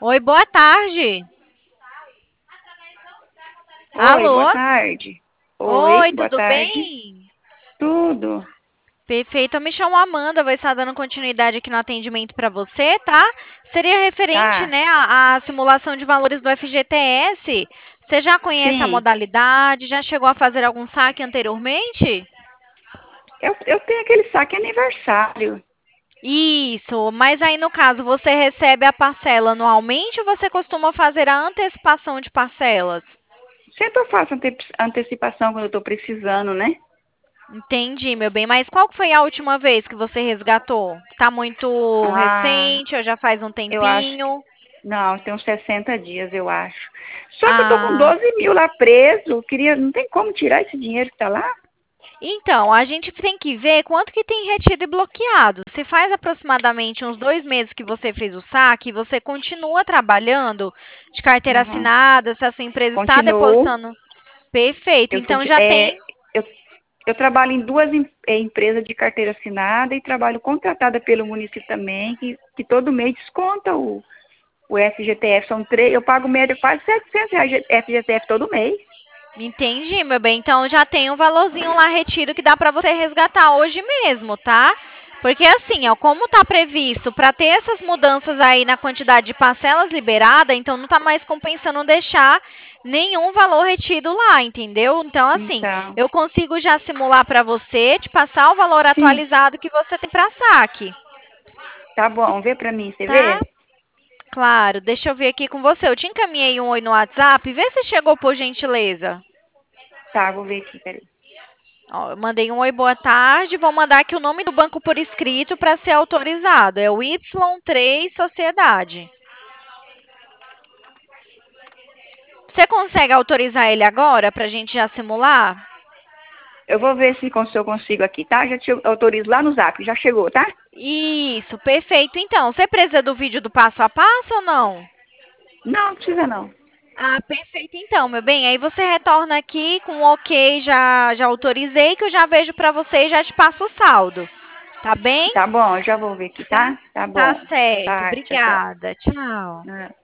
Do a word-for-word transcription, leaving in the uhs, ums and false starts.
Oi, boa tarde. Oi, boa Alô? tarde. Oi, Oi, boa tudo tarde. bem? Tudo? Perfeito, eu me chamo Amanda, vou estar dando continuidade aqui no atendimento para você, tá? Seria referente, Tá. né, à, à simulação de valores do F G T S. Você já conhece a Sim. modalidade? Já chegou a fazer algum saque anteriormente? Eu, eu tenho aquele saque aniversário. Isso, mas aí no caso você recebe a parcela anualmente ou você costuma fazer a antecipação de parcelas? Sempre eu faço ante- antecipação quando eu tô precisando, né? Entendi, meu bem. Mas qual que foi a última vez que você resgatou? Tá muito Ah, recente ou já faz um eu acho que. tempinho? Não, tem uns sessenta dias, eu acho. Só que eu tô com Ah, doze mil lá preso. Queria, não tem como tirar esse dinheiro que tá lá? então, a gente tem que ver quanto que tem retido e bloqueado. Se faz aproximadamente uns dois meses que você fez o saque, você continua trabalhando de carteira Uhum. assinada, se a sua empresa está Continuo. depositando. Perfeito, Eu, então conti- já é, tem. eu, eu trabalho em duas em- eh, empresas de carteira assinada e trabalho contratada pelo município também, que, que todo mês desconta o, o F G T F. São três, eu pago média quase setecentos reais de F G T F todo mês. Entendi, meu bem. Então já tem um valorzinho lá retido que dá para você resgatar hoje mesmo, tá? Porque assim, ó, como tá previsto para ter essas mudanças aí na quantidade de parcelas liberada, então não tá mais compensando deixar nenhum valor retido lá, entendeu? Então assim, Então, eu consigo já simular para você, te passar o valor sim, atualizado que você tem para saque, tá bom. Vê pra mim, você tá? vê? Claro, deixa eu ver aqui com você. Eu te encaminhei um oi no WhatsApp, vê se chegou por gentileza. Tá, vou ver aqui, peraí. Ó, eu mandei um oi, boa tarde. Vou mandar aqui o nome do banco por escrito para ser autorizado. É o Y três Sociedade. Você consegue autorizar ele agora para a gente já simular? Eu vou ver se, cons- se eu consigo aqui, tá? Já te autorizo lá no zap, já chegou, tá? Isso, perfeito. Então, você precisa do vídeo do passo a passo ou não? Não, não precisa não. Ah, perfeito. Então, meu bem, aí você retorna aqui com um ok, já, já autorizei, que eu já vejo para você e já te passo o saldo. Tá bem? Tá bom, eu já vou ver aqui, Tá, tá? Tá tá bom. certo. Tá, tchau, tchau. Obrigada. Tchau. Ah.